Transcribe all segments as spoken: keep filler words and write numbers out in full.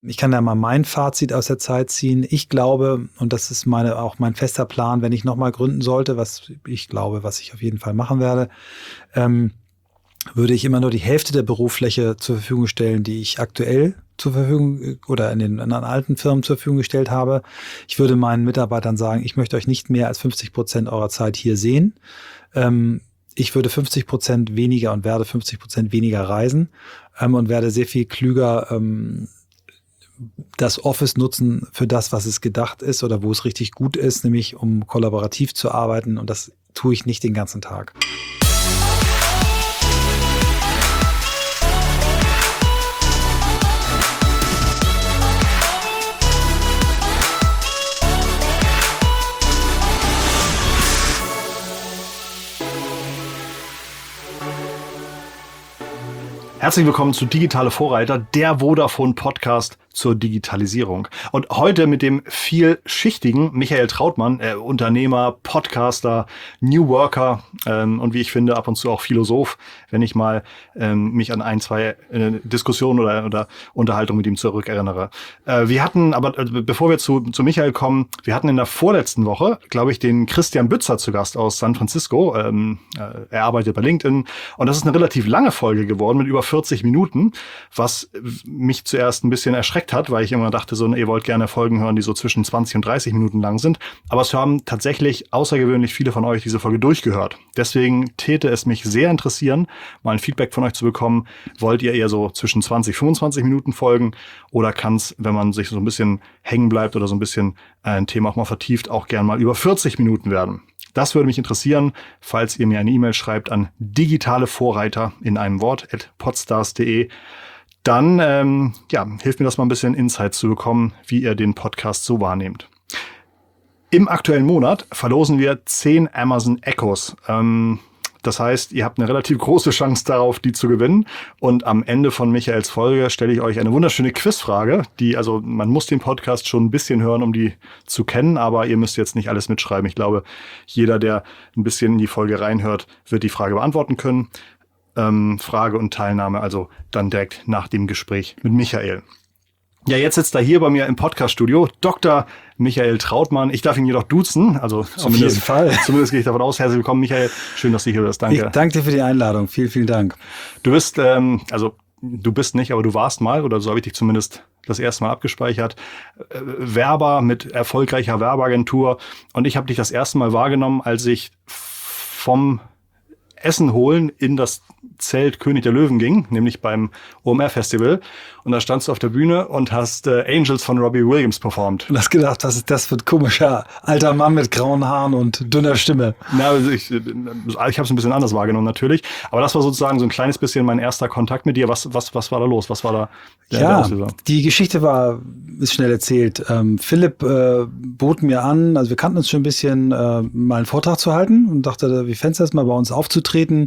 Ich kann da mal mein Fazit aus der Zeit ziehen. Ich glaube, und das ist meine, auch mein fester Plan, wenn ich nochmal gründen sollte, was ich glaube, was ich auf jeden Fall machen werde, ähm, würde ich immer nur die Hälfte der Bürofläche zur Verfügung stellen, die ich aktuell zur Verfügung oder in den in den alten Firmen zur Verfügung gestellt habe. Ich würde meinen Mitarbeitern sagen, ich möchte euch nicht mehr als fünfzig Prozent eurer Zeit hier sehen. Ähm, ich würde fünfzig Prozent weniger und werde fünfzig Prozent weniger reisen ähm, und werde sehr viel klüger ähm, das Office nutzen für das, was es gedacht ist oder wo es richtig gut ist, nämlich um kollaborativ zu arbeiten. Und das tue ich nicht den ganzen Tag. Herzlich willkommen zu Digitale Vorreiter, der Vodafone-Podcast zur Digitalisierung. Und heute mit dem vielschichtigen Michael Trautmann, äh, Unternehmer, Podcaster, New Worker ähm, und wie ich finde ab und zu auch Philosoph, wenn ich mal ähm, mich an ein, zwei äh, Diskussionen oder, oder Unterhaltungen mit ihm zurückerinnere. Äh, wir hatten, aber äh, bevor wir zu, zu Michael kommen, wir hatten in der vorletzten Woche, glaube ich, den Christian Bützer zu Gast aus San Francisco. Ähm, äh, er arbeitet bei LinkedIn und das ist eine relativ lange Folge geworden mit über vierzig Minuten, was mich zuerst ein bisschen erschreckt hat, weil ich immer dachte, so, ihr wollt gerne Folgen hören, die so zwischen zwanzig und dreißig Minuten lang sind. Aber es haben tatsächlich außergewöhnlich viele von euch diese Folge durchgehört. Deswegen täte es mich sehr interessieren, mal ein Feedback von euch zu bekommen. Wollt ihr eher so zwischen zwanzig, fünfundzwanzig Minuten Folgen oder kann es, wenn man sich so ein bisschen hängen bleibt oder so ein bisschen ein Thema auch mal vertieft, auch gern mal über vierzig Minuten werden? Das würde mich interessieren, falls ihr mir eine E-Mail schreibt an digitale Vorreiter in einem Wort at podstars punkt de. Dann ähm, ja, hilft mir das mal ein bisschen Insight zu bekommen, wie ihr den Podcast so wahrnehmt. Im aktuellen Monat verlosen wir zehn Amazon Echos. Ähm, das heißt, ihr habt eine relativ große Chance darauf, die zu gewinnen. Und am Ende von Michaels Folge stelle ich euch eine wunderschöne Quizfrage, die, also man muss den Podcast schon ein bisschen hören, um die zu kennen, aber ihr müsst jetzt nicht alles mitschreiben. Ich glaube, jeder, der ein bisschen in die Folge reinhört, wird die Frage beantworten können. Ähm, Frage und Teilnahme also dann direkt nach dem Gespräch mit Michael. Ja, jetzt sitzt er hier bei mir im Podcast-Studio, Doktor Michael Trautmann. Ich darf ihn jedoch duzen, also zumindest, auf jeden Fall. Zumindest gehe ich davon aus. Herzlich willkommen, Michael. Schön, dass du hier bist. Danke. Ich danke dir für die Einladung. Vielen, vielen Dank. Du bist, ähm, also du bist nicht, aber du warst mal, oder so habe ich dich zumindest das erste Mal abgespeichert, äh, Werber mit erfolgreicher Werbeagentur. Und ich habe dich das erste Mal wahrgenommen, als ich vom Essen holen in das Zelt König der Löwen ging, nämlich beim O M R-Festival. Und da standst du auf der Bühne und hast äh, Angels von Robbie Williams performt. Du hast gedacht, was ist das für ein komischer alter Mann mit grauen Haaren und dünner Stimme? Na, also ich ich habe es ein bisschen anders wahrgenommen natürlich. Aber das war sozusagen so ein kleines bisschen mein erster Kontakt mit dir. Was was was war da los? Was war da der, ja, der Auslöser? Die Geschichte war, ist schnell erzählt. Ähm, Philipp äh, bot mir an, also wir kannten uns schon ein bisschen, äh, mal einen Vortrag zu halten und dachte, wie fändest du das mal bei uns aufzutreten?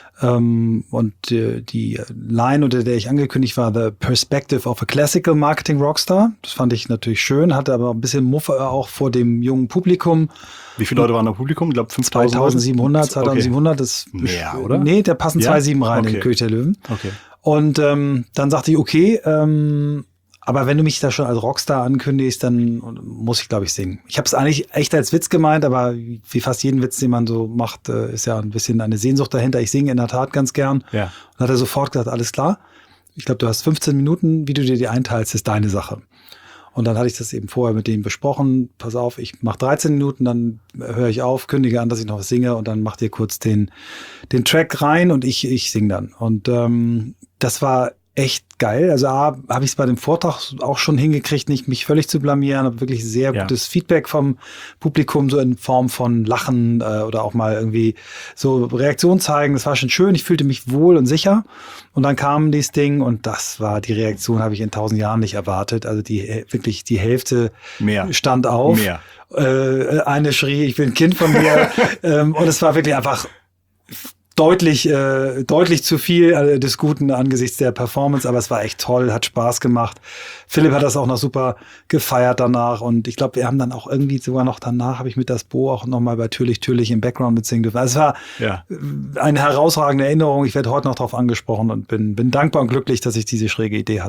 Um, und äh, die Line, unter der ich angekündigt war, The Perspective of a Classical Marketing Rockstar. Das fand ich natürlich schön, hatte aber ein bisschen Muffe auch vor dem jungen Publikum. Wie viele Leute waren da im Publikum? Ich glaube fünftausend. zweitausendsiebenhundert, zweitausendsiebenhundert. Das mehr, oder? Nee, da passen ja? zwei Komma sieben rein okay. in den König der Löwen. Okay. Und ähm, dann sagte ich, okay, ähm, aber wenn du mich da schon als Rockstar ankündigst, dann muss ich, glaube ich, singen. Ich habe es eigentlich echt als Witz gemeint, aber wie fast jeden Witz, den man so macht, ist ja ein bisschen eine Sehnsucht dahinter. Ich singe in der Tat ganz gern. Ja. Und hat er sofort gesagt, alles klar. Ich glaube, du hast fünfzehn Minuten, wie du dir die einteilst, ist deine Sache. Und dann hatte ich das eben vorher mit denen besprochen. Pass auf, ich mache dreizehn Minuten, dann höre ich auf, kündige an, dass ich noch was singe und dann macht ihr kurz den, den Track rein und ich, ich singe dann. Und ähm, das war echt geil. Also A, habe ich es bei dem Vortrag auch schon hingekriegt, nicht mich völlig zu blamieren, habe wirklich sehr ja. gutes Feedback vom Publikum, so in Form von Lachen äh, oder auch mal irgendwie so Reaktion zeigen. Das war schon schön. Ich fühlte mich wohl und sicher. Und dann kam dieses Ding und das war die Reaktion, habe ich in tausend Jahren nicht erwartet. Also die wirklich die Hälfte Mehr. stand auf. Mehr. Äh, eine schrie, ich bin ein Kind von mir. ähm, und es war wirklich einfach deutlich, äh, deutlich zu viel äh, des Guten angesichts der Performance, aber es war echt toll, hat Spaß gemacht. Philipp hat das auch noch super gefeiert danach und ich glaube, wir haben dann auch irgendwie sogar noch danach, habe ich mit das Bo auch nochmal bei Türlich, Türlich im Background mitsingen dürfen. Also es war ja. eine herausragende Erinnerung. Ich werde heute noch darauf angesprochen und bin, bin dankbar und glücklich, dass ich diese schräge Idee hatte.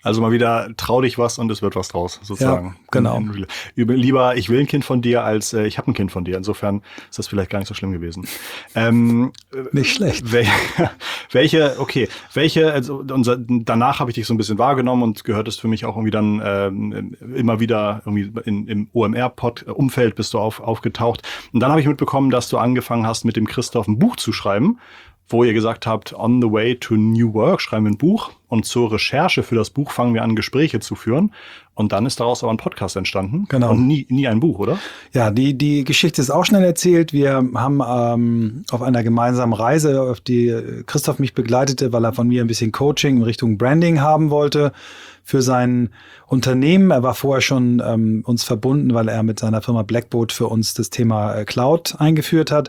Also mal wieder trau dich was und es wird was draus, sozusagen. Ja, genau. In, in, lieber, ich will ein Kind von dir, als äh, ich habe ein Kind von dir. Insofern ist das vielleicht gar nicht so schlimm gewesen. Ähm, nicht schlecht. Wel- welche, okay, welche, also unser, danach habe ich dich so ein bisschen wahrgenommen und gehörtest für mich auch irgendwie dann ähm, immer wieder irgendwie in, im O M R-Pod-Umfeld bist du auf, aufgetaucht. Und dann habe ich mitbekommen, dass du angefangen hast, mit dem Christoph ein Buch zu schreiben, wo ihr gesagt habt, on the way to New Work schreiben wir ein Buch und zur Recherche für das Buch fangen wir an, Gespräche zu führen. Und dann ist daraus aber ein Podcast entstanden. Genau. Und nie, nie ein Buch, oder? Ja, die, die Geschichte ist auch schnell erzählt. Wir haben ähm, auf einer gemeinsamen Reise, auf die Christoph mich begleitete, weil er von mir ein bisschen Coaching in Richtung Branding haben wollte für sein Unternehmen. Er war vorher schon ähm, uns verbunden, weil er mit seiner Firma Blackboat für uns das Thema äh, Cloud eingeführt hat.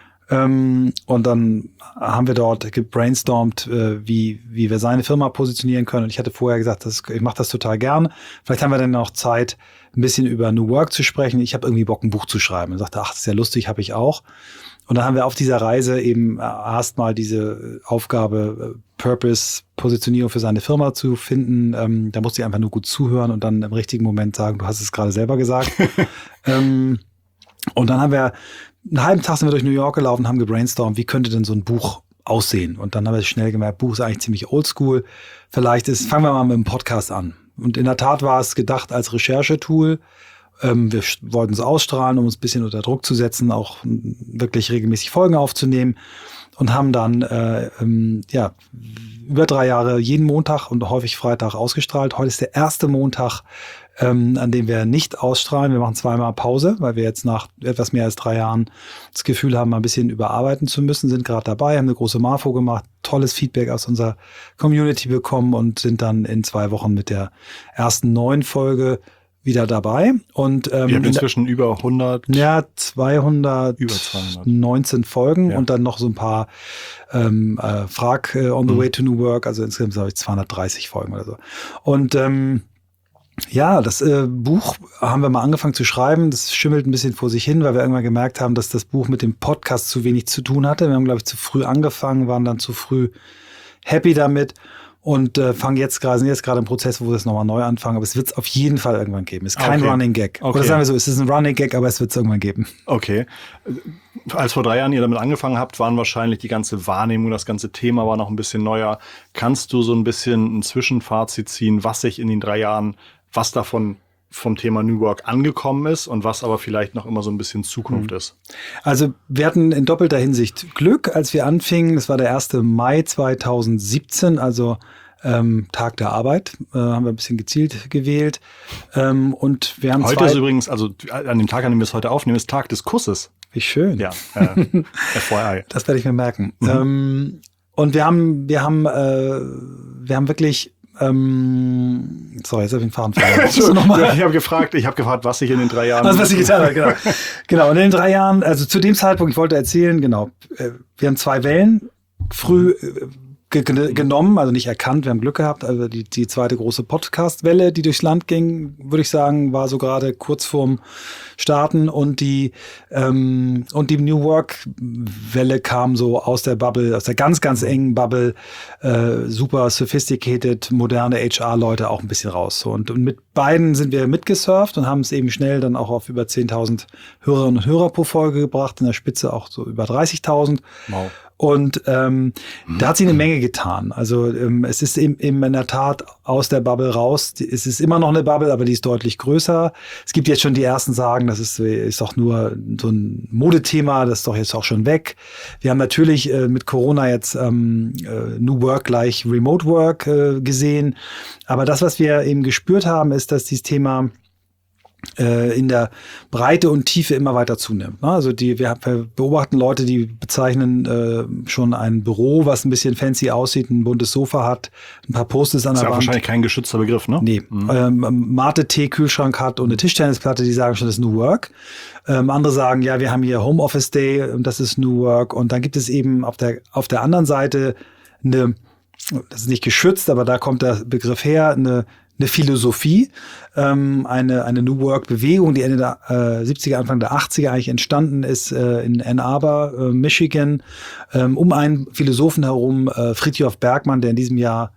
Ähm, und dann haben wir dort gebrainstormt, äh, wie, wie wir seine Firma positionieren können. Und ich hatte vorher gesagt, das, ich mache das total gern. Vielleicht haben wir dann noch Zeit, ein bisschen über New Work zu sprechen. Ich habe irgendwie Bock, ein Buch zu schreiben. Und sagte, ach, das ist ja lustig, habe ich auch. Und dann haben wir auf dieser Reise eben erstmal diese Aufgabe, Purpose, Positionierung für seine Firma zu finden. Ähm, da musste ich einfach nur gut zuhören und dann im richtigen Moment sagen, du hast es gerade selber gesagt. ähm, und dann haben wir einen halben Tag sind wir durch New York gelaufen, haben gebrainstormt, wie könnte denn so ein Buch aussehen? Und dann haben wir schnell gemerkt, Buch ist eigentlich ziemlich oldschool. Vielleicht ist, fangen wir mal mit dem Podcast an. Und in der Tat war es gedacht als Recherchetool. Ähm, wir wollten es ausstrahlen, um uns ein bisschen unter Druck zu setzen, auch wirklich regelmäßig Folgen aufzunehmen. Und haben dann äh, ähm, ja über drei Jahre jeden Montag und häufig Freitag ausgestrahlt. Heute ist der erste Montag, ähm, an dem wir nicht ausstrahlen. Wir machen zweimal Pause, weil wir jetzt nach etwas mehr als drei Jahren das Gefühl haben, mal ein bisschen überarbeiten zu müssen. Sind gerade dabei, haben eine große Marfo gemacht, tolles Feedback aus unserer Community bekommen und sind dann in zwei Wochen mit der ersten neuen Folge wieder dabei. Und ähm, ihr habt inzwischen über hundert Ja, zweihundertneunzehn über zweihundert Folgen ja. Und dann noch so ein paar ähm, äh, Frag äh, on the mhm. way to New Work, also insgesamt habe ich zweihundertdreißig Folgen oder so. Und ähm, ja, das äh, Buch haben wir mal angefangen zu schreiben. Das schimmelt ein bisschen vor sich hin, weil wir irgendwann gemerkt haben, dass das Buch mit dem Podcast zu wenig zu tun hatte. Wir haben, glaube ich, zu früh angefangen, waren dann zu früh happy damit. Und äh, fangen jetzt gerade, sind jetzt gerade im Prozess, wo wir es nochmal neu anfangen, aber es wird es auf jeden Fall irgendwann geben. Es ist kein okay. Running Gag. Okay. Oder sagen wir so, es ist ein Running Gag, aber es wird es irgendwann geben. Okay. Als vor drei Jahren ihr damit angefangen habt, waren wahrscheinlich die ganze Wahrnehmung, das ganze Thema war noch ein bisschen neuer. Kannst du so ein bisschen ein Zwischenfazit ziehen, was sich in den drei Jahren, was davon vom Thema New Work angekommen ist und was aber vielleicht noch immer so ein bisschen Zukunft mhm. ist? Also wir hatten in doppelter Hinsicht Glück, als wir anfingen. Das war der erste Mai zweitausendsiebzehn, also ähm, Tag der Arbeit. Äh, haben wir ein bisschen gezielt gewählt. Ähm, und wir haben heute ist übrigens, also an dem Tag, an dem wir es heute aufnehmen, ist Tag des Kusses. Wie schön. Ja, äh, F Y I. Das werde ich mir merken. Mhm. Ähm, und wir haben, wir haben, äh, wir haben wirklich Ähm, sorry, jetzt habe ich den Faden verloren. Ich habe gefragt, ich habe gefragt, was sich in den drei Jahren... Also was ich getan habe, genau. Genau, und in den drei Jahren, also zu dem Zeitpunkt, ich wollte erzählen, genau, wir haben zwei Wellen früh ge- genommen, also nicht erkannt, wir haben Glück gehabt, also die, die zweite große Podcast-Welle, die durchs Land ging, würde ich sagen, war so gerade kurz vorm Starten und die ähm, und die New Work-Welle kam so aus der Bubble, aus der ganz, ganz engen Bubble, äh, super sophisticated, moderne H R-Leute auch ein bisschen raus. So. Und, und mit beiden sind wir mitgesurft und haben es eben schnell dann auch auf über zehntausend Hörerinnen und Hörer pro Folge gebracht, in der Spitze auch so über dreißigtausend. Wow. Und ähm, mhm. da hat sich eine Menge getan. Also ähm, es ist eben, eben in der Tat aus der Bubble raus. Es ist immer noch eine Bubble, aber die ist deutlich größer. Es gibt jetzt schon die ersten sagen, das ist, ist doch nur so ein Modethema, das ist doch jetzt auch schon weg. Wir haben natürlich äh, mit Corona jetzt ähm, äh, New Work gleich Remote Work äh, gesehen. Aber das, was wir eben gespürt haben, ist, dass dieses Thema in der Breite und Tiefe immer weiter zunimmt. Also die, wir beobachten Leute, die bezeichnen äh, schon ein Büro, was ein bisschen fancy aussieht, ein buntes Sofa hat, ein paar Posters an der Wand. Das ist ja wahrscheinlich kein geschützter Begriff, ne? Nee. Mhm. Ähm, Mate-Tee-Kühlschrank hat und eine Tischtennisplatte, die sagen schon, das ist New Work. Ähm, andere sagen, ja, wir haben hier Homeoffice Day und das ist New Work. Und dann gibt es eben auf der, auf der anderen Seite eine, das ist nicht geschützt, aber da kommt der Begriff her, eine eine Philosophie, ähm, eine, eine New Work-Bewegung, die Ende der äh, siebziger, Anfang der achtziger eigentlich entstanden ist äh, in Ann Arbor, äh, Michigan, ähm, um einen Philosophen herum, äh, Fridtjof Bergmann, der in diesem Jahr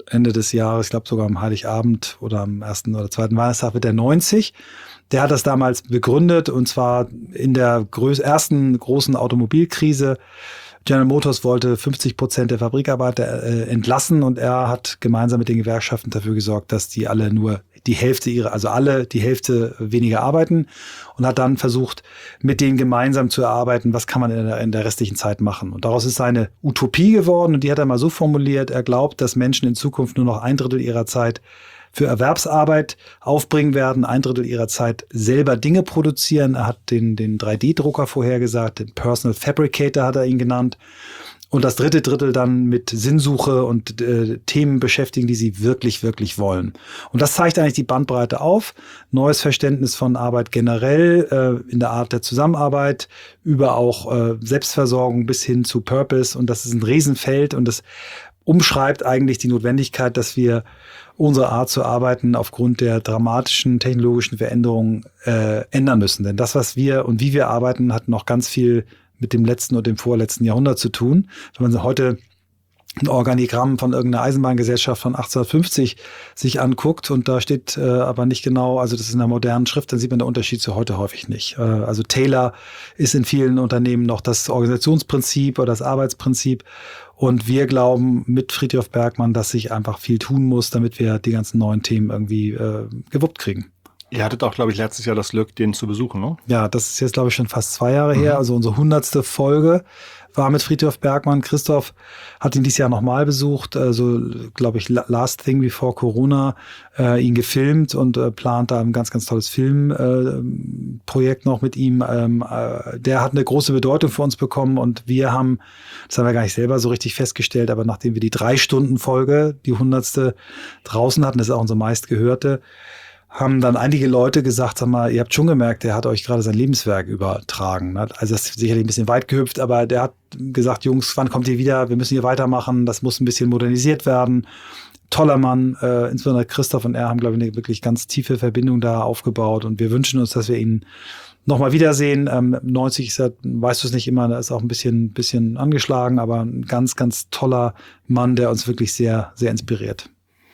Ende des Jahres, ich glaube sogar am Heiligabend oder am ersten oder zweiten Weihnachtstag wird er neunzig. Der hat das damals begründet und zwar in der größ- ersten großen Automobilkrise. General Motors wollte fünfzig Prozent der Fabrikarbeiter äh, entlassen und er hat gemeinsam mit den Gewerkschaften dafür gesorgt, dass die alle nur die Hälfte ihrer, also alle die Hälfte weniger arbeiten und hat dann versucht, mit denen gemeinsam zu erarbeiten, was kann man in der, in der restlichen Zeit machen. Und daraus ist seine Utopie geworden und die hat er mal so formuliert, er glaubt, dass Menschen in Zukunft nur noch ein Drittel ihrer Zeit für Erwerbsarbeit aufbringen werden, ein Drittel ihrer Zeit selber Dinge produzieren. Er hat den, den drei D Drucker vorhergesagt, den Personal Fabricator hat er ihn genannt. Und das dritte Drittel dann mit Sinnsuche und äh, Themen beschäftigen, die sie wirklich, wirklich wollen. Und das zeigt eigentlich die Bandbreite auf. Neues Verständnis von Arbeit generell, äh, in der Art der Zusammenarbeit, über auch äh, Selbstversorgung bis hin zu Purpose. Und das ist ein Riesenfeld und das umschreibt eigentlich die Notwendigkeit, dass wir unsere Art zu arbeiten aufgrund der dramatischen technologischen Veränderungen äh, ändern müssen. Denn das, was wir und wie wir arbeiten, hat noch ganz viel mit dem letzten und dem vorletzten Jahrhundert zu tun. Wenn man heute ein Organigramm von irgendeiner Eisenbahngesellschaft von achtzehnhundertfünfzig sich anguckt und da steht äh, aber nicht genau, also das ist in der modernen Schrift, dann sieht man den Unterschied zu heute häufig nicht. Äh, also Taylor ist in vielen Unternehmen noch das Organisationsprinzip oder das Arbeitsprinzip und wir glauben mit Frithjof Bergmann, dass sich einfach viel tun muss, damit wir die ganzen neuen Themen irgendwie äh, gewuppt kriegen. Ihr hattet auch, glaube ich, letztes Jahr das Glück, den zu besuchen, ne? Ja, das ist jetzt, glaube ich, schon fast zwei Jahre mhm. her. Also unsere hundertste Folge war mit Frithjof Bergmann. Christoph hat ihn dieses Jahr nochmal besucht. Also, glaube ich, Last Thing Before Corona, äh, ihn gefilmt und äh, plant da ein ganz, ganz tolles Filmprojekt äh, noch mit ihm. Ähm, äh, der hat eine große Bedeutung für uns bekommen und wir haben, das haben wir gar nicht selber so richtig festgestellt, aber nachdem wir die Drei-Stunden-Folge, die hundertste draußen hatten, das ist auch unsere meistgehörte, haben dann einige Leute gesagt, sag mal, ihr habt schon gemerkt, der hat euch gerade sein Lebenswerk übertragen. Also das ist sicherlich ein bisschen weit gehüpft, aber der hat gesagt, Jungs, wann kommt ihr wieder? Wir müssen hier weitermachen, das muss ein bisschen modernisiert werden. Toller Mann, äh, insbesondere Christoph und er haben, glaube ich, eine wirklich ganz tiefe Verbindung da aufgebaut und wir wünschen uns, dass wir ihn nochmal wiedersehen. Ähm, neunzig ist ja, weißt du es nicht immer, da ist auch ein bisschen, bisschen angeschlagen, aber ein ganz, ganz toller Mann, der uns wirklich sehr, sehr inspiriert.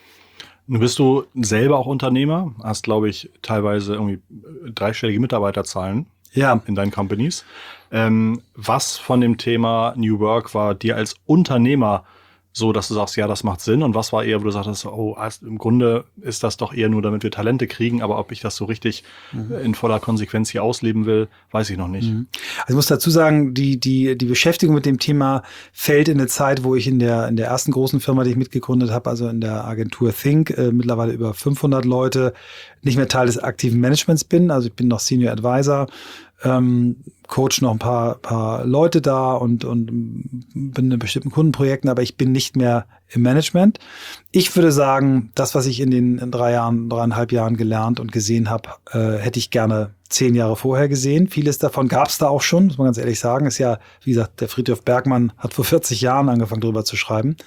Nun bist du selber auch Unternehmer, hast, glaube ich, teilweise irgendwie dreistellige Mitarbeiterzahlen ja. in deinen Companies. Ähm, was von dem Thema New Work war dir als Unternehmer so, dass du sagst, ja, das macht Sinn? Und was war eher, wo du sagtest, oh, im Grunde ist das doch eher nur, damit wir Talente kriegen, aber ob ich das so richtig mhm. in voller Konsequenz hier ausleben will, weiß ich noch nicht. Mhm. Also ich muss dazu sagen, die, die, die Beschäftigung mit dem Thema fällt in eine Zeit, wo ich in der, in der ersten großen Firma, die ich mitgegründet habe, also in der Agentur Think, äh, mittlerweile über fünfhundert Leute, nicht mehr Teil des aktiven Managements bin. Also ich bin noch Senior Advisor, ähm, coach noch ein paar, paar Leute da und, und bin in bestimmten Kundenprojekten, aber ich bin nicht mehr im Management. Ich würde sagen, das, was ich in den in drei Jahren, dreieinhalb Jahren gelernt und gesehen habe, äh, hätte ich gerne zehn Jahre vorher gesehen. Vieles davon gab es da auch schon, muss man ganz ehrlich sagen. Ist ja, wie gesagt, der Frithjof Bergmann hat vor vierzig Jahren angefangen, darüber zu schreiben.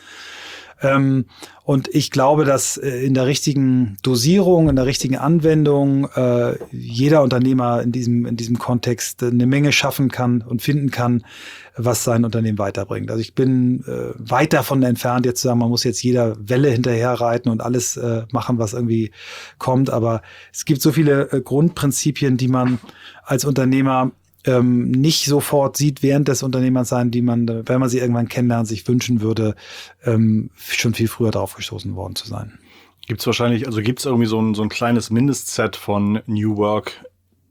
Ähm, und ich glaube, dass äh, in der richtigen Dosierung, in der richtigen Anwendung äh, jeder Unternehmer in diesem, in diesem Kontext eine Menge schaffen kann und finden kann, was sein Unternehmen weiterbringt. Also ich bin äh, weit davon entfernt, jetzt zu sagen, man muss jetzt jeder Welle hinterher reiten und alles äh, machen, was irgendwie kommt. Aber es gibt so viele äh, Grundprinzipien, die man als Unternehmer Ähm, nicht sofort sieht während des Unternehmerseins, die man, wenn man sie irgendwann kennenlernt, sich wünschen würde, ähm, schon viel früher darauf gestoßen worden zu sein. Gibt es wahrscheinlich, also gibt es irgendwie so ein, so ein kleines Mindestset von New Work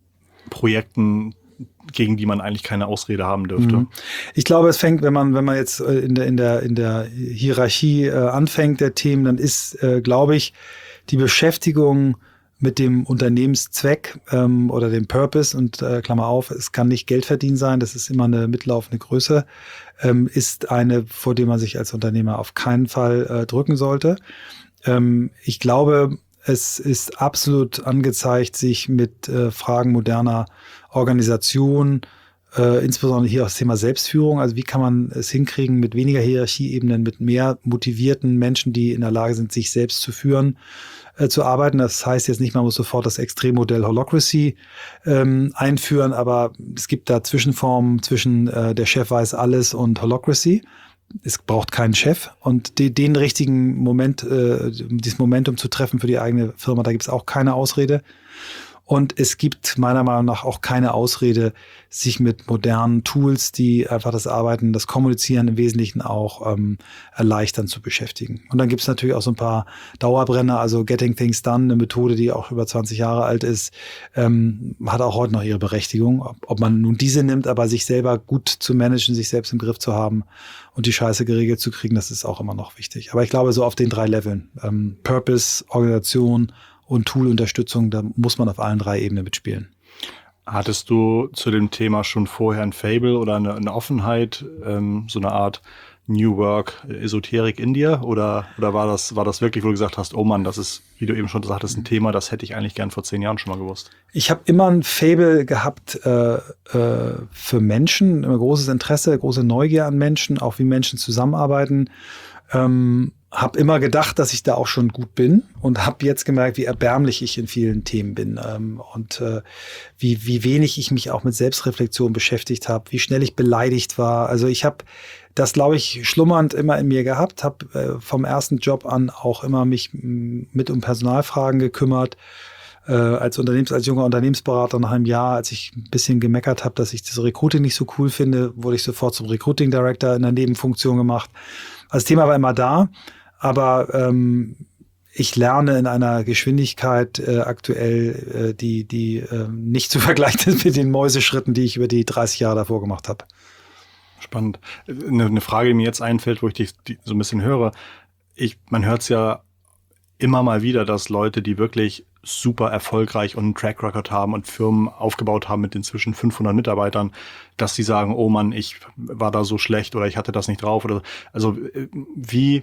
Projekten, gegen die man eigentlich keine Ausrede haben dürfte? Mhm. Ich glaube, es fängt, wenn man, wenn man jetzt in der, in der, in der Hierarchie äh, anfängt der Themen, dann ist, äh, glaube ich, die Beschäftigung mit dem Unternehmenszweck ähm, oder dem Purpose und äh, Klammer auf, es kann nicht Geld verdienen sein, das ist immer eine mitlaufende Größe, ähm, ist eine, vor der man sich als Unternehmer auf keinen Fall äh, drücken sollte. Ähm, ich glaube, es ist absolut angezeigt, sich mit äh, Fragen moderner Organisation, äh, insbesondere hier auch das Thema Selbstführung, also wie kann man es hinkriegen, mit weniger Hierarchieebenen, mit mehr motivierten Menschen, die in der Lage sind, sich selbst zu führen, zu arbeiten. Das heißt jetzt nicht, man muss sofort das Extremmodell Holacracy ähm, einführen, aber es gibt da Zwischenformen zwischen äh, der Chef weiß alles und Holacracy. es braucht keinen Chef und die, den richtigen Moment, äh, dieses Momentum zu treffen für die eigene Firma, da gibt es auch keine Ausrede. Und es gibt meiner Meinung nach auch keine Ausrede, sich mit modernen Tools, die einfach das Arbeiten, das Kommunizieren im Wesentlichen auch ähm, erleichtern, zu beschäftigen. Und dann gibt es natürlich auch so ein paar Dauerbrenner, also Getting Things Done, eine Methode, die auch über zwanzig Jahre alt ist, ähm, hat auch heute noch ihre Berechtigung. Ob, ob man nun diese nimmt, aber sich selber gut zu managen, sich selbst im Griff zu haben und die Scheiße geregelt zu kriegen, das ist auch immer noch wichtig. Aber ich glaube, so auf den drei Leveln, ähm, Purpose, Organisation und Tool-Unterstützung, da muss man auf allen drei Ebenen mitspielen. Hattest du zu dem Thema schon vorher ein Fable oder eine, eine Offenheit, ähm, so eine Art New Work, Esoterik in dir? Oder, oder war das, war das wirklich, wo du gesagt hast, oh Mann, das ist, wie du eben schon sagtest, ein Thema, das hätte ich eigentlich gern vor zehn Jahren schon mal gewusst? Ich habe immer ein Fable gehabt äh, äh, für Menschen, immer großes Interesse, große Neugier an Menschen, auch wie Menschen zusammenarbeiten. Ähm, habe immer gedacht, dass ich da auch schon gut bin und habe jetzt gemerkt, wie erbärmlich ich in vielen Themen bin ähm, und äh, wie, wie wenig ich mich auch mit Selbstreflexion beschäftigt habe, wie schnell ich beleidigt war. Also ich habe das, glaube ich, schlummernd immer in mir gehabt, habe äh, vom ersten Job an auch immer mich m, mit um Personalfragen gekümmert. Äh, als Unternehmens, als junger Unternehmensberater nach einem Jahr, als ich ein bisschen gemeckert habe, dass ich das Recruiting nicht so cool finde, wurde ich sofort zum Recruiting Director in der Nebenfunktion gemacht. Also das Thema war immer da. Aber ähm, ich lerne in einer Geschwindigkeit äh, aktuell, äh, die, die äh, nicht zu vergleichen ist mit den Mäuseschritten, die ich über die dreißig Jahre davor gemacht habe. Spannend. Eine, eine Frage, die mir jetzt einfällt, wo ich dich die, so ein bisschen höre. Ich, man hört es ja immer mal wieder, dass Leute, die wirklich super erfolgreich und einen Track Record haben und Firmen aufgebaut haben mit inzwischen fünfhundert Mitarbeitern, dass sie sagen, oh Mann, ich war da so schlecht oder ich hatte das nicht drauf. Oder also wie...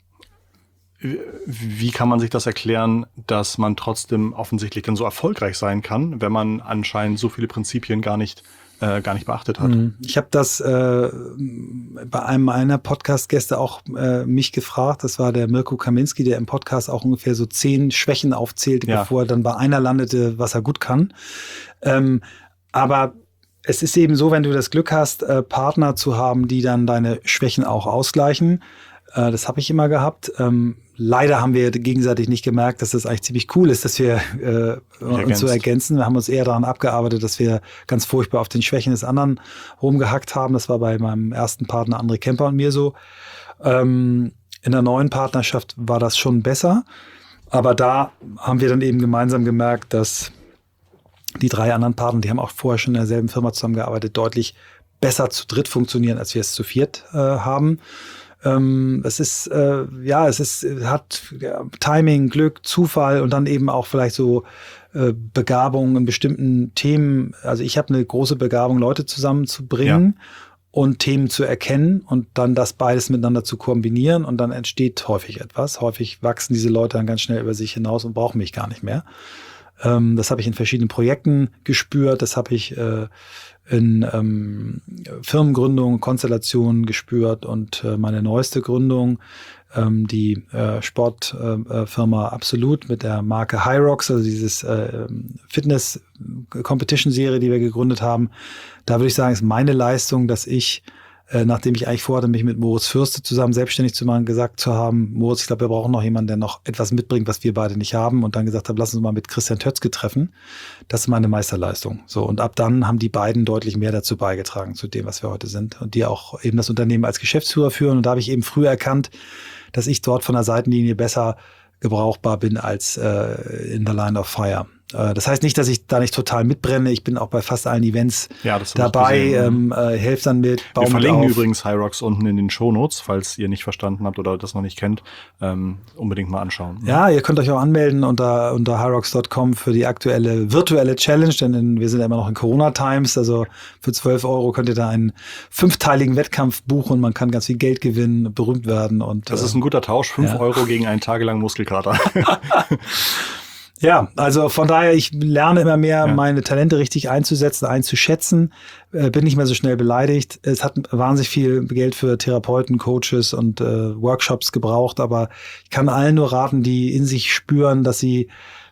Wie kann man sich das erklären, dass man trotzdem offensichtlich dann so erfolgreich sein kann, wenn man anscheinend so viele Prinzipien gar nicht, äh, gar nicht beachtet hat? Ich habe das äh, bei einem meiner Podcast-Gäste auch äh, mich gefragt. Das war der Mirko Kaminski, der im Podcast auch ungefähr so zehn Schwächen aufzählte, ja, bevor er dann bei einer landete, was er gut kann. Ähm, aber es ist eben so, wenn du das Glück hast, äh, Partner zu haben, die dann deine Schwächen auch ausgleichen. Äh, das habe ich immer gehabt. Ähm, Leider haben wir gegenseitig nicht gemerkt, dass das eigentlich ziemlich cool ist, dass wir äh, uns so ergänzen. Wir haben uns eher daran abgearbeitet, dass wir ganz furchtbar auf den Schwächen des anderen rumgehackt haben. Das war bei meinem ersten Partner André Kemper und mir so. Ähm, in der neuen Partnerschaft war das schon besser. Aber da haben wir dann eben gemeinsam gemerkt, dass die drei anderen Partner, die haben auch vorher schon in derselben Firma zusammengearbeitet, deutlich besser zu dritt funktionieren, als wir es zu viert äh, haben. Ähm, es ist, äh, ja, es ist, hat ja, Timing, Glück, Zufall und dann eben auch vielleicht so äh, Begabung in bestimmten Themen. Also ich habe eine große Begabung, Leute zusammenzubringen, ja, und Themen zu erkennen und dann das beides miteinander zu kombinieren und dann entsteht häufig etwas. Häufig wachsen diese Leute dann ganz schnell über sich hinaus und brauchen mich gar nicht mehr. Ähm, das habe ich in verschiedenen Projekten gespürt, das habe ich äh, in ähm, Firmengründungen, Konstellationen gespürt und äh, meine neueste Gründung, ähm, die äh, Sportfirma äh, Absolut mit der Marke Hyrox, also dieses äh, Fitness-Competition-Serie, die wir gegründet haben. Da würde ich sagen, ist meine Leistung, dass ich, äh, nachdem ich eigentlich vorhatte, mich mit Moritz Fürste zusammen selbstständig zu machen, gesagt zu haben, Moritz, ich glaube, wir brauchen noch jemanden, der noch etwas mitbringt, was wir beide nicht haben. Und dann gesagt habe, lass uns mal mit Christian Tötzke treffen. Das ist meine Meisterleistung. So, und ab dann haben die beiden deutlich mehr dazu beigetragen, zu dem, was wir heute sind. Und die auch eben das Unternehmen als Geschäftsführer führen. Und da habe ich eben früher erkannt, dass ich dort von der Seitenlinie besser gebrauchbar bin als äh, in the line of fire. Äh, das heißt nicht, dass ich da nicht total mitbrenne. Ich bin auch bei fast allen Events ja, das dabei, ähm, äh, helfe dann mit, baue Wir verlinken auf. Übrigens Hyrox unten in den Shownotes, falls ihr nicht verstanden habt oder das noch nicht kennt, ähm, unbedingt mal anschauen. Ja, ihr könnt euch auch anmelden unter, unter hyrox Punkt com für die aktuelle virtuelle Challenge, denn in, wir sind ja immer noch in Corona-Times, also für zwölf Euro könnt ihr da einen fünfteiligen Wettkampf buchen, man kann ganz viel Geld gewinnen, berühmt werden. Und das ist ein guter Tausch, fünf ja. Euro gegen einen tagelangen Muskelkater. Ja, also von daher, ich lerne immer mehr, ja. meine Talente richtig einzusetzen, einzuschätzen, äh, bin nicht mehr so schnell beleidigt. Es hat wahnsinnig viel Geld für Therapeuten, Coaches und äh, Workshops gebraucht, aber ich kann allen nur raten, die in sich spüren, dass sie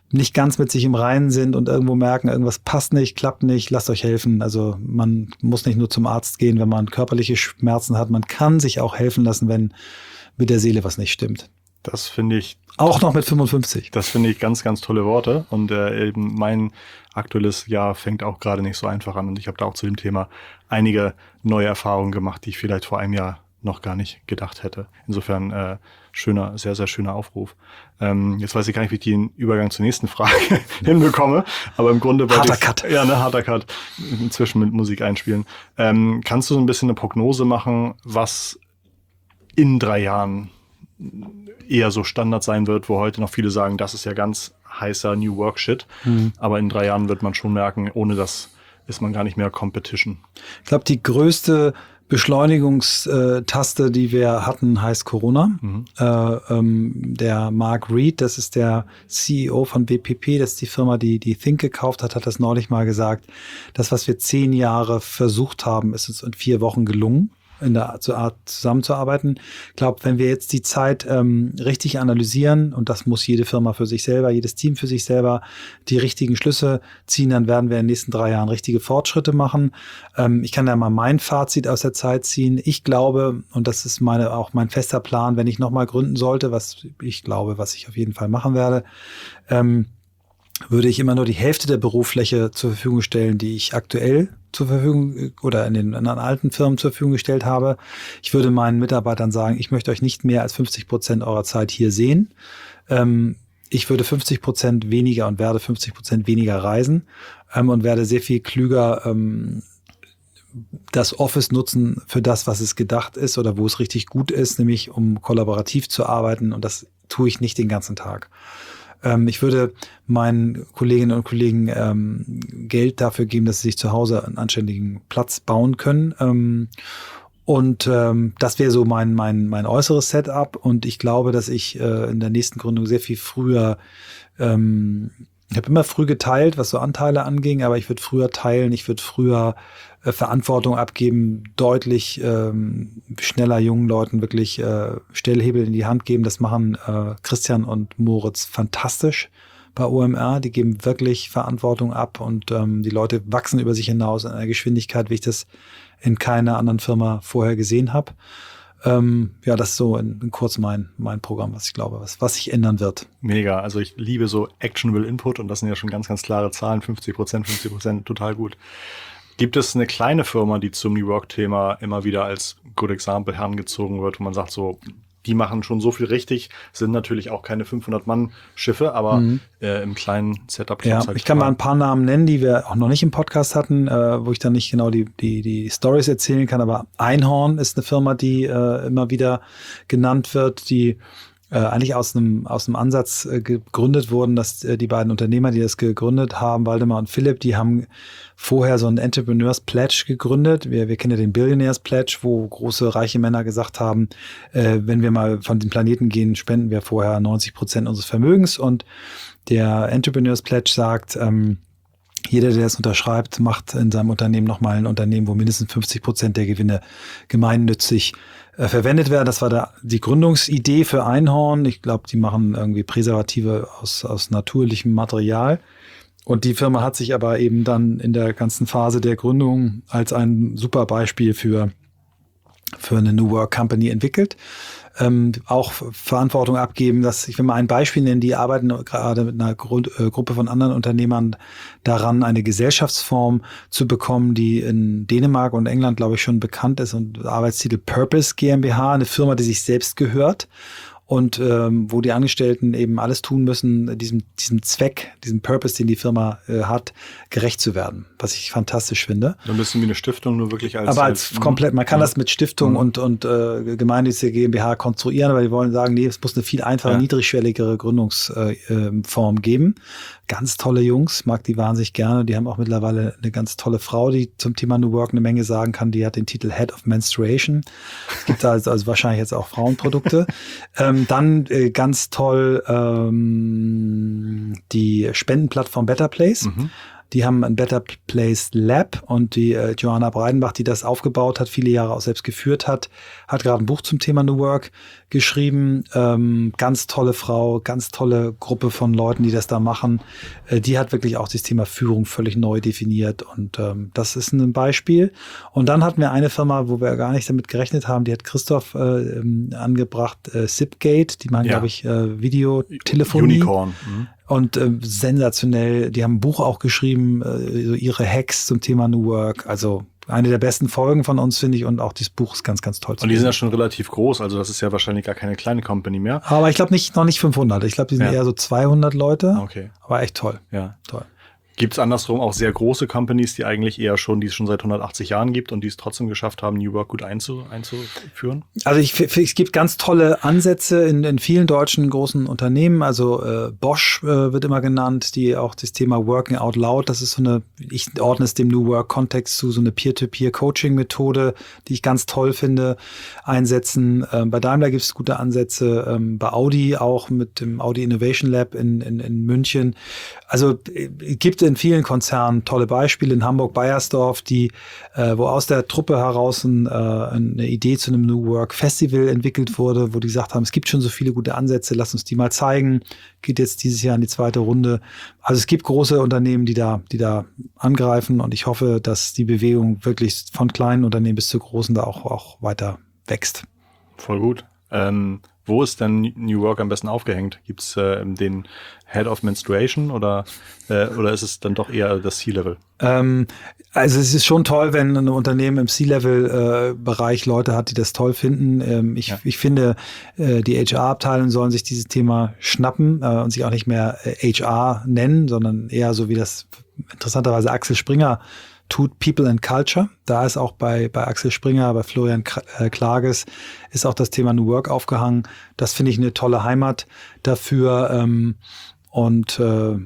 nicht ganz mit sich im Reinen sind und irgendwo merken, irgendwas passt nicht, klappt nicht, lasst euch helfen. Also man muss nicht nur zum Arzt gehen, wenn man körperliche Schmerzen hat. Man kann sich auch helfen lassen, wenn mit der Seele was nicht stimmt. Das finde ich... Auch noch mit fünfundfünfzig. Das finde ich ganz, ganz tolle Worte. Und äh, eben mein aktuelles Jahr fängt auch gerade nicht so einfach an. Und ich habe da auch zu dem Thema einige neue Erfahrungen gemacht, die ich vielleicht vor einem Jahr noch gar nicht gedacht hätte. Insofern äh, schöner, sehr, sehr schöner Aufruf. Ähm, jetzt weiß ich gar nicht, wie ich den Übergang zur nächsten Frage hinbekomme. Aber im Grunde wollte harter ich, Cut. Ja, ne, harter Cut. Inzwischen mit Musik einspielen. Ähm, kannst du so ein bisschen eine Prognose machen, was in drei Jahren eher so Standard sein wird, wo heute noch viele sagen, das ist ja ganz heißer New Work Shit. Mhm. Aber in drei Jahren wird man schon merken, ohne das ist man gar nicht mehr Competition. Ich glaube, die größte Beschleunigungstaste, die wir hatten, heißt Corona. Mhm. Äh, ähm, der Mark Reed, das ist der C E O von B P P, das ist die Firma, die die Think gekauft hat, hat das neulich mal gesagt. Das, was wir zehn Jahre versucht haben, ist uns in vier Wochen gelungen, in der Art zusammenzuarbeiten. Ich glaube, wenn wir jetzt die Zeit ähm, richtig analysieren, und das muss jede Firma für sich selber, jedes Team für sich selber, die richtigen Schlüsse ziehen, dann werden wir in den nächsten drei Jahren richtige Fortschritte machen. Ähm, ich kann da mal mein Fazit aus der Zeit ziehen. Ich glaube, und das ist meine auch mein fester Plan, wenn ich nochmal gründen sollte, was ich glaube, was ich auf jeden Fall machen werde, ähm, würde ich immer nur die Hälfte der Bürofläche zur Verfügung stellen, die ich aktuell zur Verfügung oder in den in den alten Firmen zur Verfügung gestellt habe. Ich würde meinen Mitarbeitern sagen, ich möchte euch nicht mehr als fünfzig Prozent eurer Zeit hier sehen. Ähm, ich würde fünfzig Prozent weniger und werde fünfzig Prozent weniger reisen ähm, und werde sehr viel klüger ähm, das Office nutzen für das, was es gedacht ist oder wo es richtig gut ist, nämlich um kollaborativ zu arbeiten, und das tue ich nicht den ganzen Tag. Ich würde meinen Kolleginnen und Kollegen ähm, Geld dafür geben, dass sie sich zu Hause einen anständigen Platz bauen können. Ähm, und ähm, das wäre so mein, mein, mein äußeres Setup. Und ich glaube, dass ich äh, in der nächsten Gründung sehr viel früher, ähm, ich habe immer früh geteilt, was so Anteile anging, aber ich würde früher teilen, ich würde früher äh, Verantwortung abgeben, deutlich ähm, schneller jungen Leuten wirklich äh, Stellhebel in die Hand geben. Das machen äh, Christian und Moritz fantastisch bei O M R. Die geben wirklich Verantwortung ab, und ähm, die Leute wachsen über sich hinaus in einer Geschwindigkeit, wie ich das in keiner anderen Firma vorher gesehen habe. Ähm, ja, das ist so in, in kurz mein, mein Programm, was ich glaube, was, was sich ändern wird. Mega, also ich liebe so Actionable Input, und das sind ja schon ganz, ganz klare Zahlen, fünfzig Prozent, fünfzig Prozent, total gut. Gibt es eine kleine Firma, die zum New Work-Thema immer wieder als Good Example herangezogen wird, wo man sagt so, die machen schon so viel richtig, sind natürlich auch keine fünfhundert-Mann-Schiffe, aber mhm. äh, im kleinen Setup. Ja, halt ich kann mal ein paar Namen nennen, die wir auch noch nicht im Podcast hatten, äh, wo ich dann nicht genau die die die Stories erzählen kann, aber Einhorn ist eine Firma, die äh, immer wieder genannt wird, die äh, eigentlich aus einem aus einem Ansatz äh, gegründet wurden, dass äh, die beiden Unternehmer, die das gegründet haben, Waldemar und Philipp, die haben vorher so einen Entrepreneurs Pledge gegründet. Wir, wir kennen ja den Billionaires Pledge, wo große, reiche Männer gesagt haben, äh, wenn wir mal von dem Planeten gehen, spenden wir vorher neunzig Prozent unseres Vermögens. Und der Entrepreneurs Pledge sagt, ähm, jeder, der das unterschreibt, macht in seinem Unternehmen nochmal ein Unternehmen, wo mindestens fünfzig Prozent der Gewinne gemeinnützig äh, verwendet werden. Das war da die Gründungsidee für Einhorn. Ich glaube, die machen irgendwie Präservative aus, aus natürlichem Material. Und die Firma hat sich aber eben dann in der ganzen Phase der Gründung als ein super Beispiel für, für eine New Work Company entwickelt. Ähm, auch Verantwortung abgeben, dass ich will mal ein Beispiel nennen, die arbeiten gerade mit einer Grund, äh, Gruppe von anderen Unternehmern daran, eine Gesellschaftsform zu bekommen, die in Dänemark und England, glaube ich, schon bekannt ist, und Arbeitstitel Purpose GmbH, eine Firma, die sich selbst gehört. Und ähm, wo die Angestellten eben alles tun müssen, diesem, diesem Zweck, diesem Purpose, den die Firma äh, hat, gerecht zu werden, was ich fantastisch finde. So ein bisschen wie eine Stiftung, nur wirklich als... Aber als, als komplett, man kann ja. das mit Stiftung mhm. und, und äh, gemeinnützige GmbH konstruieren, aber die wollen sagen, nee, es muss eine viel einfache, ja. niedrigschwelligere Gründungsform äh, geben. Ganz tolle Jungs, mag die wahnsinnig gerne. Die haben auch mittlerweile eine ganz tolle Frau, die zum Thema New Work eine Menge sagen kann. Die hat den Titel Head of Menstruation. Es gibt da also, also wahrscheinlich jetzt auch Frauenprodukte. ähm, dann äh, ganz toll ähm, die Spendenplattform Better Place. Mhm. Die haben ein Better Place Lab und die äh, Joanna Breidenbach, die das aufgebaut hat, viele Jahre auch selbst geführt hat, hat gerade ein Buch zum Thema New Work geschrieben. Ähm, ganz tolle Frau, ganz tolle Gruppe von Leuten, die das da machen. Äh, die hat wirklich auch das Thema Führung völlig neu definiert und ähm, das ist ein Beispiel. Und dann hatten wir eine Firma, wo wir gar nicht damit gerechnet haben, die hat Christoph äh, ähm, angebracht, äh, Zipgate, die machen, ja. glaube ich, äh, Videotelefonie. Unicorn. Mhm. Und äh, sensationell, die haben ein Buch auch geschrieben, äh, so ihre Hacks zum Thema New Work, also eine der besten Folgen von uns, finde ich, und auch dieses Buch ist ganz, ganz toll. Und die sind ja schon relativ groß, also das ist ja wahrscheinlich gar keine kleine Company mehr. Aber ich glaube nicht, noch nicht fünfhundert, ich glaube, die sind ja. eher so zweihundert Leute, okay. aber echt toll. Ja, toll. Gibt es andersrum auch sehr große Companies, die eigentlich eher schon, die es schon seit hundertachtzig Jahren gibt und die es trotzdem geschafft haben, New Work gut einzu, einzuführen? Also ich finde, es gibt ganz tolle Ansätze in, in vielen deutschen großen Unternehmen. Also äh, Bosch äh, wird immer genannt, die auch das Thema Working Out Loud, das ist so eine, ich ordne es dem New Work-Kontext zu, so eine Peer-to-Peer-Coaching-Methode, die ich ganz toll finde, einsetzen. Ähm, bei Daimler gibt es gute Ansätze, ähm, bei Audi auch mit dem Audi Innovation Lab in, in, in München. Also es gibt in vielen Konzernen tolle Beispiele. In Hamburg-Bayersdorf, die, äh, wo aus der Truppe heraus ein, äh, eine Idee zu einem New Work Festival entwickelt wurde, wo die gesagt haben, es gibt schon so viele gute Ansätze, lass uns die mal zeigen. Geht jetzt dieses Jahr in die zweite Runde. Also es gibt große Unternehmen, die da, die da angreifen und ich hoffe, dass die Bewegung wirklich von kleinen Unternehmen bis zu großen da auch, auch weiter wächst. Voll gut. Ähm, wo ist denn New Work am besten aufgehängt? Gibt es äh, den Head of Menstruation oder, äh, oder ist es dann doch eher das C-Level? Ähm, also es ist schon toll, wenn ein Unternehmen im C-Level-Bereich äh, Leute hat, die das toll finden. Ähm, ich, ja. ich finde, äh, die H R-Abteilungen sollen sich dieses Thema schnappen äh, und sich auch nicht mehr äh, H R nennen, sondern eher so wie das interessanterweise Axel Springer tut, People and Culture. Da ist auch bei, bei Axel Springer, bei Florian Klages, ist auch das Thema New Work aufgehangen. Das finde ich eine tolle Heimat dafür. Ähm, und äh,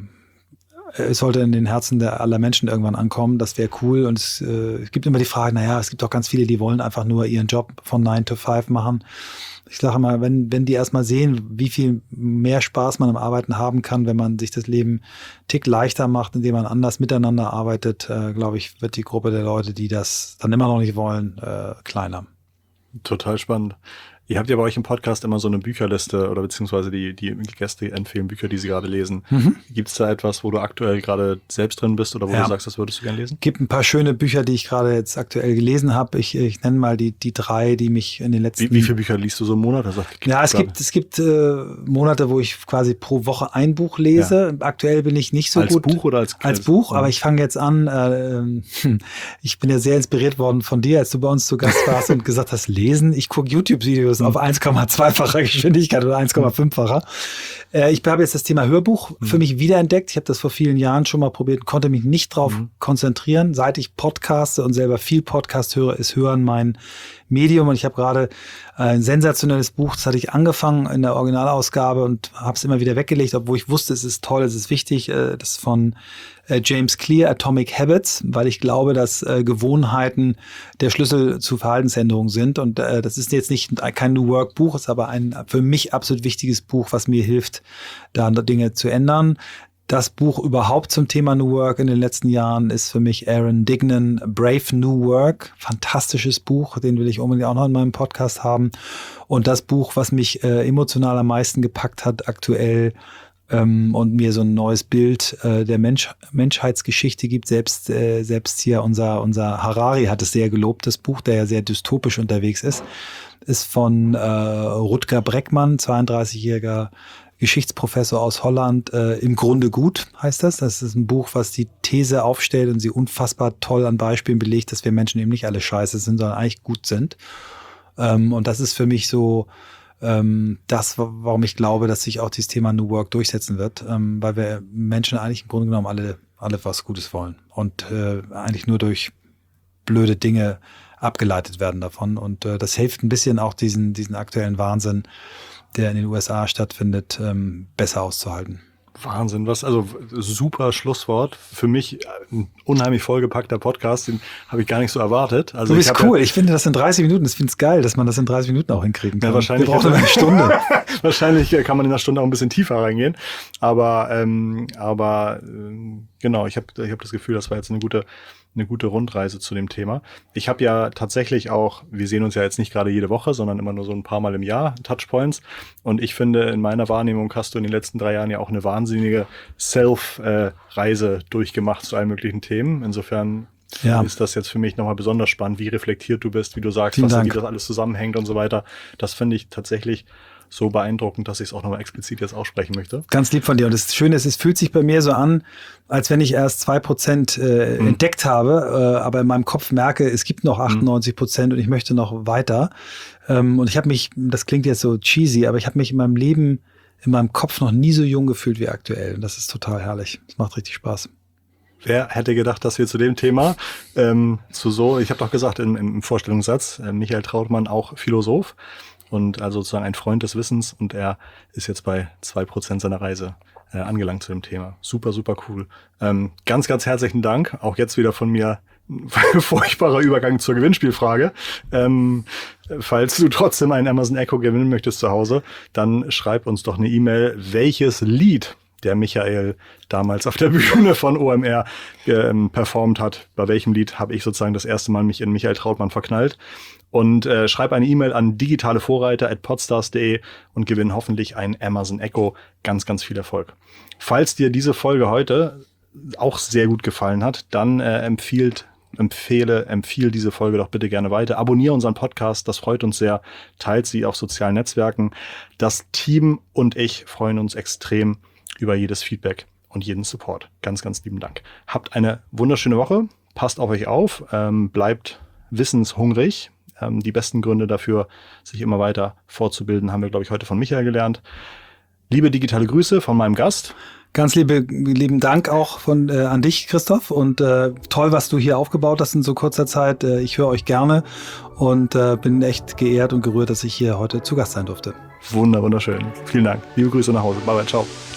es sollte in den Herzen der aller Menschen irgendwann ankommen. Das wäre cool. Und es, äh, es gibt immer die Frage, naja, es gibt auch ganz viele, die wollen einfach nur ihren Job von nine to five machen. Ich sage mal, wenn, wenn die erstmal sehen, wie viel mehr Spaß man am Arbeiten haben kann, wenn man sich das Leben einen Tick leichter macht, indem man anders miteinander arbeitet, äh, glaube ich, wird die Gruppe der Leute, die das dann immer noch nicht wollen, äh, kleiner. Total spannend. Ihr habt ja bei euch im Podcast immer so eine Bücherliste oder beziehungsweise die, die Gäste empfehlen Bücher, die sie gerade lesen. Mhm. Gibt es da etwas, wo du aktuell gerade selbst drin bist oder wo ja. du sagst, das würdest du gerne lesen? Es gibt ein paar schöne Bücher, die ich gerade jetzt aktuell gelesen habe. Ich, ich nenne mal die, die drei, die mich in den letzten... Wie, wie viele Bücher liest du so im Monat? Also, ja, es gibt, es gibt äh, Monate, wo ich quasi pro Woche ein Buch lese. Ja. Aktuell bin ich nicht so als gut... Als Buch oder als... Als Buch, aber ich fange jetzt an. Äh, ich bin ja sehr inspiriert worden von dir, als du bei uns zu Gast warst und gesagt hast, lesen. Ich gucke YouTube-Videos mhm. auf eins Komma zwei-facher Geschwindigkeit oder eins Komma fünf-facher. Äh, ich habe jetzt das Thema Hörbuch mhm. für mich wiederentdeckt. Ich habe das vor vielen Jahren schon mal probiert, konnte mich nicht drauf mhm. konzentrieren. Seit ich podcaste und selber viel Podcast höre, ist Hören mein Medium. Und ich habe gerade ein sensationelles Buch, das hatte ich angefangen in der Originalausgabe und habe es immer wieder weggelegt, obwohl ich wusste, es ist toll, es ist wichtig. Das ist von James Clear, Atomic Habits, weil ich glaube, dass Gewohnheiten der Schlüssel zu Verhaltensänderungen sind. Und das ist jetzt nicht kein New Work Buch, ist aber ein für mich absolut wichtiges Buch, was mir hilft, da Dinge zu ändern. Das Buch überhaupt zum Thema New Work in den letzten Jahren ist für mich Aaron Dignan, Brave New Work. Fantastisches Buch, den will ich unbedingt auch noch in meinem Podcast haben. Und das Buch, was mich äh, emotional am meisten gepackt hat aktuell ähm, und mir so ein neues Bild äh, der Mensch, Menschheitsgeschichte gibt. Selbst, äh, selbst hier unser, unser Harari hat es sehr gelobt, das Buch, der ja sehr dystopisch unterwegs ist, ist von äh, Rutger Breckmann, zweiunddreißigjähriger Geschichtsprofessor aus Holland, äh, im Grunde gut heißt das. Das ist ein Buch, was die These aufstellt und sie unfassbar toll an Beispielen belegt, dass wir Menschen eben nicht alle scheiße sind, sondern eigentlich gut sind. Ähm, und das ist für mich so ähm, das, warum ich glaube, dass sich auch dieses Thema New Work durchsetzen wird, ähm, weil wir Menschen eigentlich im Grunde genommen alle, alle was Gutes wollen und äh, eigentlich nur durch blöde Dinge abgeleitet werden davon. Und äh, das hilft ein bisschen auch diesen, diesen aktuellen Wahnsinn, der in den U S A stattfindet, ähm, besser auszuhalten. Wahnsinn, was, also super Schlusswort. Für mich ein unheimlich vollgepackter Podcast, den habe ich gar nicht so erwartet. Also du ich bist cool. Ja, ich finde das in dreißig Minuten, ich finde es geil, dass man das in dreißig Minuten auch hinkriegen kann. Ja, wahrscheinlich. Wir brauchen eine Stunde. Wahrscheinlich kann man in einer Stunde auch ein bisschen tiefer reingehen. Aber, ähm, aber äh, genau, ich habe ich hab das Gefühl, das war jetzt eine gute eine gute Rundreise zu dem Thema. Ich habe ja tatsächlich auch, wir sehen uns ja jetzt nicht gerade jede Woche, sondern immer nur so ein paar Mal im Jahr, Touchpoints. Und ich finde, in meiner Wahrnehmung hast du in den letzten drei Jahren ja auch eine wahnsinnige Self-Reise durchgemacht zu allen möglichen Themen. Insofern ja. ist das jetzt für mich nochmal besonders spannend, wie reflektiert du bist, wie du sagst, was, wie das alles zusammenhängt und so weiter. Das finde ich tatsächlich so beeindruckend, dass ich es auch nochmal explizit jetzt aussprechen möchte. Ganz lieb von dir. Und das Schöne ist, es fühlt sich bei mir so an, als wenn ich erst zwei Prozent äh, mhm. entdeckt habe, äh, aber in meinem Kopf merke, es gibt noch achtundneunzig Prozent und ich möchte noch weiter. Ähm, und ich habe mich, das klingt jetzt so cheesy, aber ich habe mich in meinem Leben, in meinem Kopf noch nie so jung gefühlt wie aktuell. Und das ist total herrlich. Das macht richtig Spaß. Wer hätte gedacht, dass wir zu dem Thema, ähm, zu so, ich habe doch gesagt im, im Vorstellungssatz, äh, Michael Trautmann auch Philosoph, und also sozusagen ein Freund des Wissens, und er ist jetzt bei zwei Prozent seiner Reise äh, angelangt zu dem Thema. Super, super cool. Ähm, ganz, ganz herzlichen Dank. Auch jetzt wieder von mir ein furchtbarer Übergang zur Gewinnspielfrage. Ähm, falls du trotzdem einen Amazon Echo gewinnen möchtest zu Hause, dann schreib uns doch eine E-Mail, welches Lied der Michael damals auf der Bühne von O M R ähm, performt hat. Bei welchem Lied habe ich sozusagen das erste Mal mich in Michael Trautmann verknallt? Und äh, schreib eine E-Mail an digitalevorreiter at podstars punkt de und gewinn hoffentlich ein Amazon Echo. Ganz, ganz viel Erfolg. Falls dir diese Folge heute auch sehr gut gefallen hat, dann äh, empfiehlt, empfehle, empfiehl diese Folge doch bitte gerne weiter. Abonniere unseren Podcast, das freut uns sehr. Teilt sie auf sozialen Netzwerken. Das Team und ich freuen uns extrem über jedes Feedback und jeden Support. Ganz, ganz lieben Dank. Habt eine wunderschöne Woche. Passt auf euch auf. Ähm, bleibt wissenshungrig. Ähm, die besten Gründe dafür, sich immer weiter fortzubilden, haben wir, glaube ich, heute von Michael gelernt. Liebe digitale Grüße von meinem Gast. Ganz liebe, lieben Dank auch von äh, an dich, Christoph. Und äh, toll, was du hier aufgebaut hast in so kurzer Zeit. Äh, ich höre euch gerne und äh, bin echt geehrt und gerührt, dass ich hier heute zu Gast sein durfte. Wunder, wunderschön. Vielen Dank. Liebe Grüße nach Hause. Bye, bye. Ciao.